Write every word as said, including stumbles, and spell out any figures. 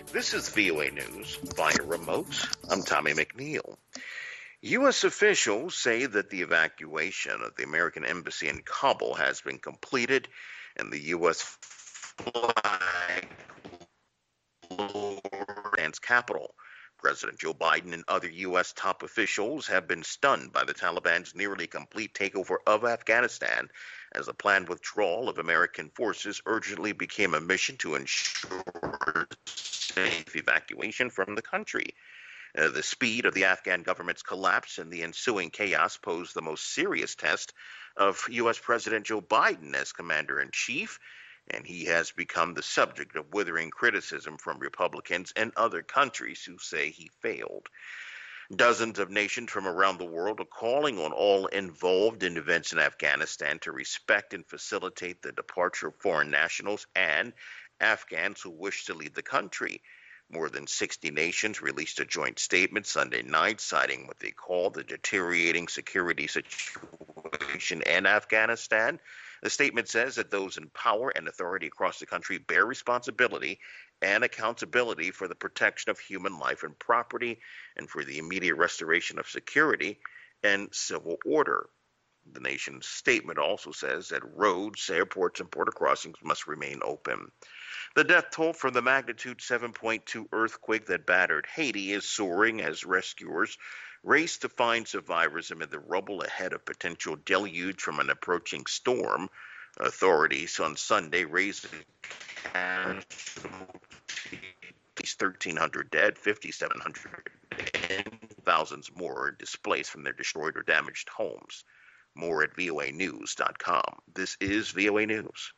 This is V O A News via remote. I'm Tommy McNeil. U S officials say that the evacuation of the American embassy in Kabul has been completed and the U S flag Taliban's capital. President Joe Biden and other U S top officials have been stunned by the Taliban's nearly complete takeover of Afghanistan as the planned withdrawal of American forces urgently became a mission to ensure safe evacuation from the country. Uh, the speed of the Afghan government's collapse and the ensuing chaos posed the most serious test of U S. President Joe Biden as commander-in-chief, and he has become the subject of withering criticism from Republicans and other countries who say he failed. Dozens of nations from around the world are calling on all involved in events in Afghanistan to respect and facilitate the departure of foreign nationals and Afghans who wish to leave the country. More than sixty nations released a joint statement Sunday night citing what they call the deteriorating security situation in Afghanistan. The statement says that those in power and authority across the country bear responsibility and accountability for the protection of human life and property and for the immediate restoration of security and civil order. The nation's statement also says that roads, airports, and border crossings must remain open. The death toll from the magnitude seven point two earthquake that battered Haiti is soaring as rescuers race to find survivors amid the rubble ahead of potential deluge from an approaching storm. Authorities on Sunday raised at least thirteen hundred dead, fifty-seven hundred and thousands more displaced from their destroyed or damaged homes. More at V O A news dot com. This is V O A News.